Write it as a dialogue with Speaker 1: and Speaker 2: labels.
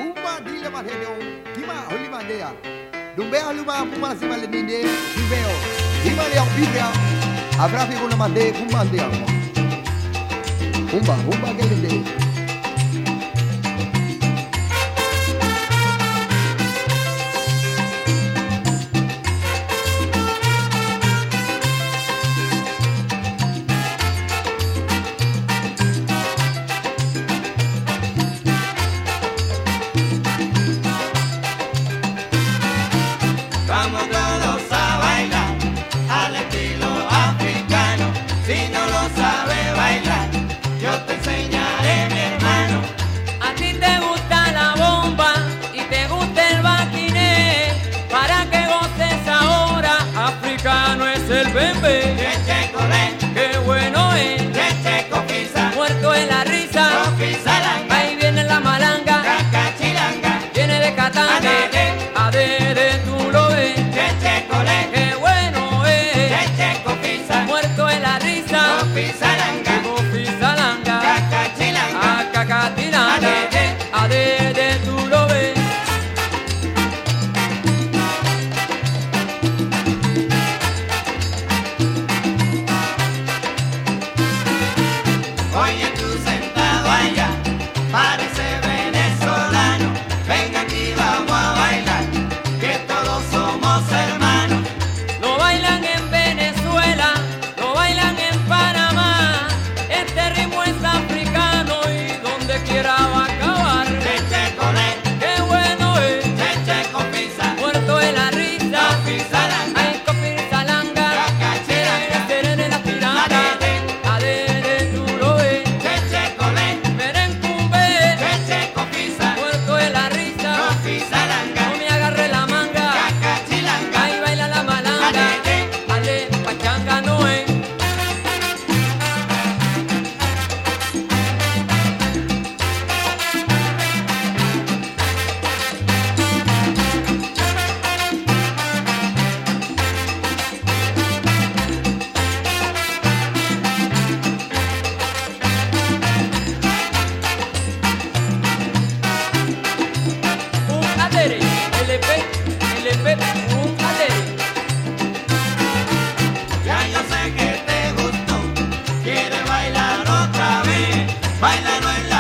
Speaker 1: Uma dile mateo, kima holi mandea. Dumbe aluma puma si maleninde, dibeo. Ima le ambibia. Abrafi kuna mande kumandea. Umba gelinde.
Speaker 2: Vamos todos a bailar al estilo africano. Si no lo sabes bailar, yo te enseñaré, mi hermano.
Speaker 3: A ti te gusta la bomba y te gusta el baquiné. Para que goces ahora, africano es el bembe.
Speaker 2: Cheche colé,
Speaker 3: Qué bueno es,
Speaker 2: cheche copisa,
Speaker 3: muerto en la risa.
Speaker 2: copisa langa,
Speaker 3: Ahí viene la malanga,
Speaker 2: cacachilanga,
Speaker 3: viene de Catanga. Adere, tú lo ves,
Speaker 2: cheche colé,
Speaker 3: qué bueno es,
Speaker 2: cheche copisa,
Speaker 3: muerto en la risa.
Speaker 2: copisa langa,
Speaker 3: Copizalanga,
Speaker 2: cacachilanga,
Speaker 3: acacatilanga, adere, tú lo ves.
Speaker 2: Oye tú sentado allá, parece venezolano. Ven aquí, vamos a bailar, que todos somos hermanos.
Speaker 3: Lo bailan en Venezuela, lo bailan en Panamá. Este ritmo es africano y donde quiera va a acabar.
Speaker 2: Cheche colé,
Speaker 3: Qué bueno es,
Speaker 2: cheche copisa,
Speaker 3: muerto en la risa.
Speaker 2: copizalanga,
Speaker 3: Ay, copizalanga,
Speaker 2: cacachilanga,
Speaker 3: serene la pirata. Adere, tú lo ves,
Speaker 2: cheche colé,
Speaker 3: merencumbe,
Speaker 2: cheche copisa,
Speaker 3: muerto en la risa.
Speaker 2: copizalanga,
Speaker 3: No me agarre la manga,
Speaker 2: cacachilanga,
Speaker 3: ahí baila la malanga. Ale, pachanga no es. Un adere, LP, un adere.
Speaker 2: ya yo sé que te gustó, quieres bailar otra vez, bailalo en